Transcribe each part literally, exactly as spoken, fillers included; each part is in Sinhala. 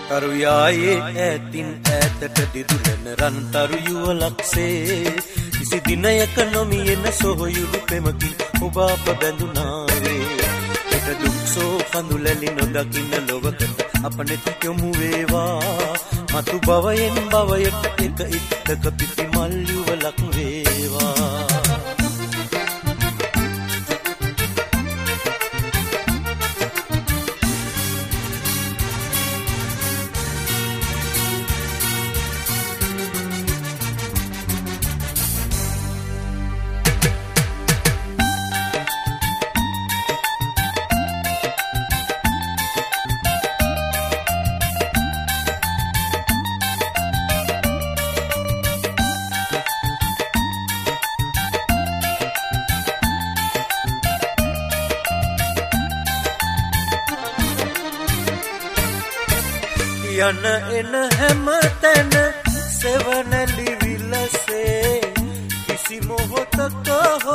කරුයායේ ඈතින් ඈතට දිදුලන රන්තරු යුවලක්සේ කිසි දිනයක නොමියෙන සොහොයුරු පෙමකින් ඔබ අප බැඳුනාවේ එත දුක්සෝ කඳුලැලි නොදකින්න ලොවකට අප නෙත යොමු වේවා මතු භවයෙන් භවයට එක ඉත්තක පිපි මල් යුවලක් වේවා යන එන හැම තැන සෙවණැලි විලසේ කිසි මොහොතක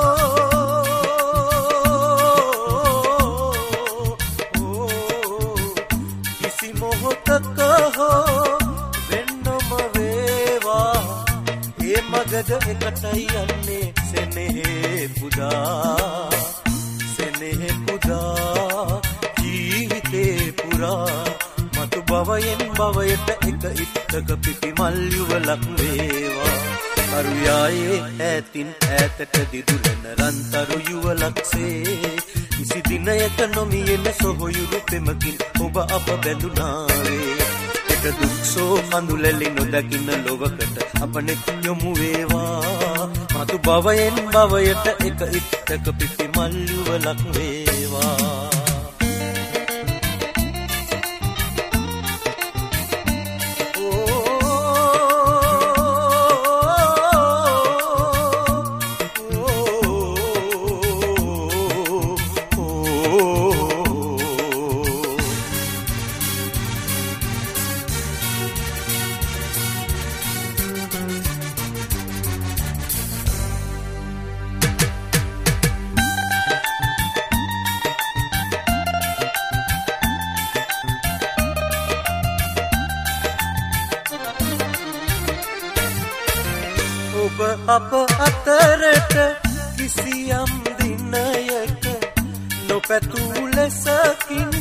හෝ කිසි මොහොතක හෝ වෙන්නම වේවා ඒ මගද එකටයි යන්නේ සෙනෙහේ පුදා සෙනෙහේ පුදා ජීවිතේ පුරා මතු භවයෙන් භවයට එක ඉත්තක පිපි මල් යුවලක් වේවා කරුයායේ ඈතින් ඈතට දිදුලන රන්තරු යුවලක්සේ කිසි දිනයක නොමියෙන සොහොයුරු පෙමකින් ඔබ අප බැඳුනාවේ එක දුක්සෝ කඳුලැලි නොදකින්න ලොවකට අප නෙත් යොමු වේවා මතු භවයෙන් භවයට එක ඉත්තක පිපි මල් යුවලක් වේවා අප අතරට කිසියම් දිනයක නොපැතූ ලෙසකින්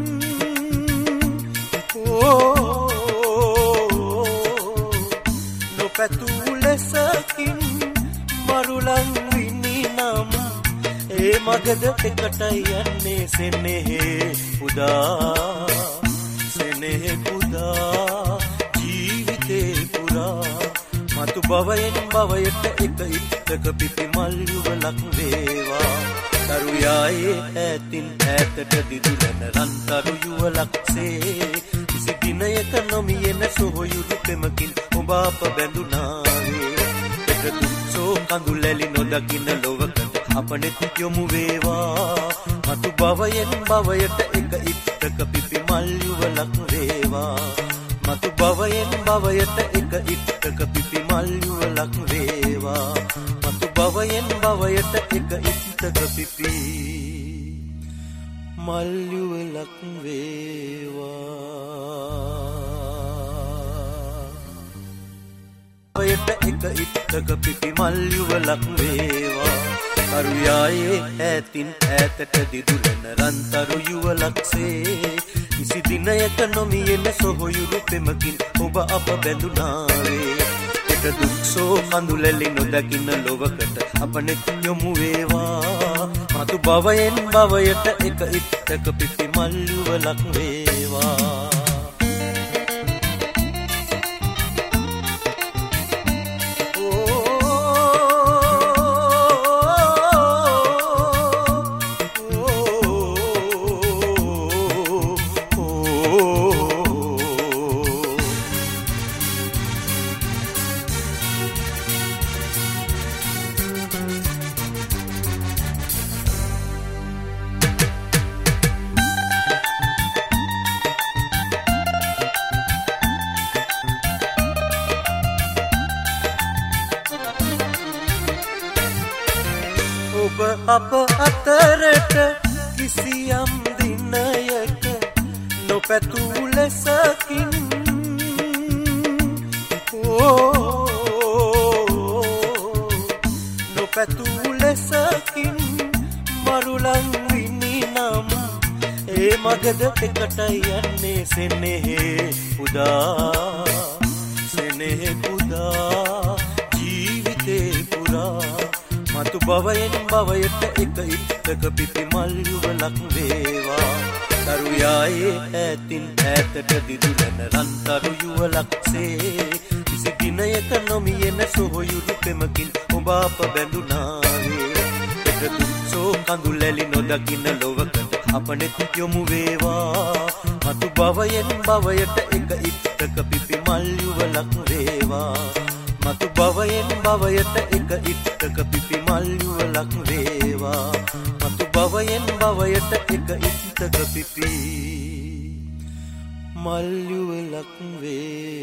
නොපැතූ ලෙසකින් මරුලන් විනිනම් ඒ මගද එකටයි යන්නේ සෙනෙහේ පුදා සෙනෙහේ පුදා ජීවිතේ පුරා මතු භවයෙන් භවයට එක ඉත්තක පිපි මල් යුවලක් වේවා කරුයායේ ඈතින් ඈතට දිදුලන රන්තරු යුවලක්සේ කිසි දිනයක නොමියෙන සොහොයුරු පෙමකින් ඔබ අප බැඳුනාවේ එක දුක්සෝ කඳුලැලි නොදකින්න ලොවකට අප නෙත් යොමු වේවා මතු භවයෙන් භවයට එක ඉත්තක පිපි මල් යුවලක් වේවා මතු භවයෙන් භවයට එක ඉත්තක පිපි මල් යුවලක් වේවා මතු භවයෙන් භවයට එක ඉත්තක පිපි මල් යුවලක් වේවා භවයට එක ඉත්තක පිපි මල් යුවලක් වේවා කරුයායේ ඈතින් ඈතට දිදුලන රන්තරු යුවලක්සේ කිසි දිනයක නොමියෙන සොහොයුරු පෙමකින් ඔබ අප බැඳුනාවේ එක දුක්සෝ කඳුලැලි නොදකින්න ලොවකට අප නෙත් යොමු වේවා මතු භවයෙන් භවයට එක ඉත්තක පිපි මල් යුවලක් වේවා අප අතරට කිසියම් දිනයක නොපැතූ ලෙසකින් ඕ නොපැතූ ලෙසකින් මරුලන් විනි නම් ඒ මගද එකට යන්නේ සෙනෙහේ පුදා සෙනෙහේ පුදා ජීවිතේ පුරා මතු භවයෙන් භවයට එක ඉත්තක පිපි මල් යුවලක් වේවා දරුයායේ ඈතින් ඈතට දිදුලන රන්තරු යුවලක්සේ කිසි දිනයක නොමියෙන සොහොයුරු පෙමකින් ඔබ අප බැඳුනාවේ එකතු සෝ කඳුලැලි නොදකින්න ලොවකට අපනෙත් යොමු වේවා මතු භවයෙන් භවයට එක ඉත්තක පිපි මල් යුවලක් වේවා මතු භවයෙන් භවයට එක ඉත්තක පිපි මල් යුවලක් වේවා මතු භවයෙන් භවයට එක ඉත්තක පිපි මල් යුවලක් වේ